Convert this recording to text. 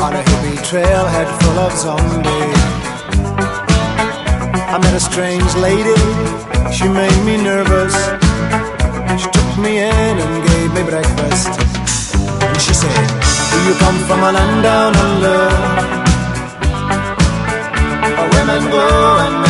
on a hippie trailhead full of zombies. I met a strange lady, she made me nervous. She took me in and gave me breakfast. And she said, do you come from a land down under, where women go and